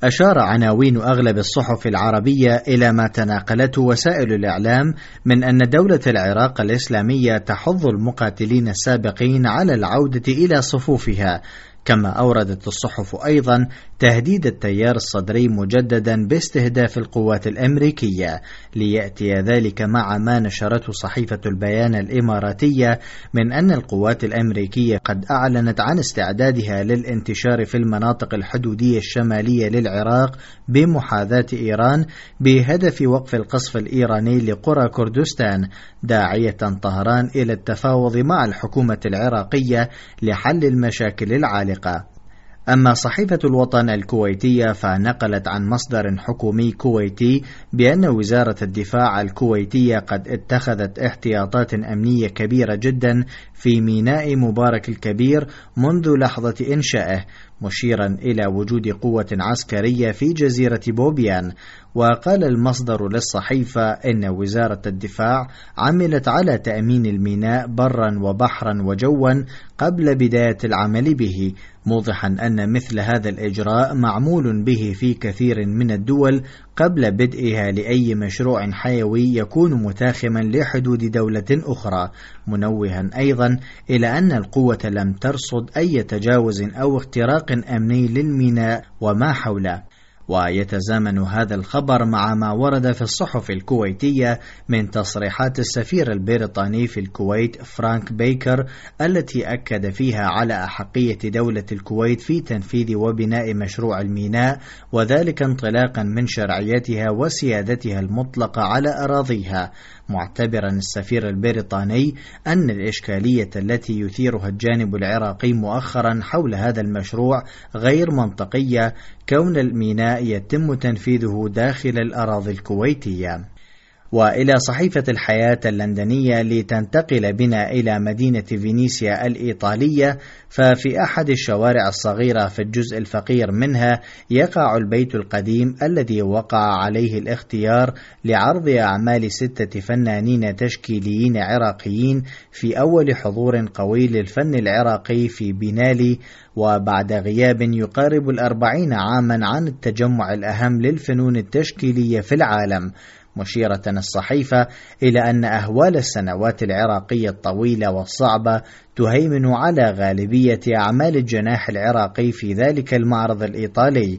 أشار عناوين أغلب الصحف العربية إلى ما تناقلته وسائل الإعلام من أن دولة العراق الإسلامية تحض المقاتلين السابقين على العودة إلى صفوفها، كما أوردت الصحف أيضا تهديد التيار الصدري مجددا باستهداف القوات الأمريكية، ليأتي ذلك مع ما نشرته صحيفة البيان الإماراتية من أن القوات الأمريكية قد أعلنت عن استعدادها للانتشار في المناطق الحدودية الشمالية للعراق بمحاذاة إيران بهدف وقف القصف الإيراني لقرى كردستان، داعية طهران إلى التفاوض مع الحكومة العراقية لحل المشاكل العالقة. أما صحيفة الوطن الكويتية فنقلت عن مصدر حكومي كويتي بأن وزارة الدفاع الكويتية قد اتخذت احتياطات أمنية كبيرة جدا في ميناء مبارك الكبير منذ لحظة إنشائه، مشيرا إلى وجود قوة عسكرية في جزيرة بوبيان. وقال المصدر للصحيفة إن وزارة الدفاع عملت على تأمين الميناء برا وبحرا وجوا قبل بداية العمل به، موضحا أن مثل هذا الإجراء معمول به في كثير من الدول قبل بدئها لأي مشروع حيوي يكون متاخما لحدود دولة أخرى، منوها أيضا إلى أن القوة لم ترصد أي تجاوز أو اختراق أمني للميناء وما حوله. ويتزامن هذا الخبر مع ما ورد في الصحف الكويتية من تصريحات السفير البريطاني في الكويت فرانك بيكر، التي أكد فيها على أحقية دولة الكويت في تنفيذ وبناء مشروع الميناء، وذلك انطلاقا من شرعيتها وسيادتها المطلقة على أراضيها، معتبرا السفير البريطاني أن الإشكالية التي يثيرها الجانب العراقي مؤخرا حول هذا المشروع غير منطقية، كون الميناء يتم تنفيذه داخل الأراضي الكويتية. وإلى صحيفة الحياة اللندنية لتنتقل بنا إلى مدينة فينيسيا الإيطالية، ففي أحد الشوارع الصغيرة في الجزء الفقير منها يقع البيت القديم الذي وقع عليه الاختيار لعرض أعمال 6 فنانين تشكيليين عراقيين في أول حضور قوي للفن العراقي في بنالي، وبعد غياب يقارب 40 عاما عن التجمع الأهم للفنون التشكيلية في العالم، مشيرة الصحيفة إلى أن أهوال السنوات العراقية الطويلة والصعبة تهيمن على غالبية أعمال الجناح العراقي في ذلك المعرض الإيطالي،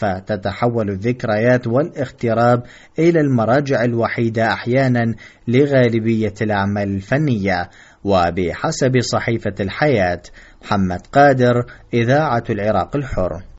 فتتحول الذكريات والاغتراب إلى المراجع الوحيدة أحيانا لغالبية الأعمال الفنية. وبحسب صحيفة الحياة، محمد قادر، إذاعة العراق الحر.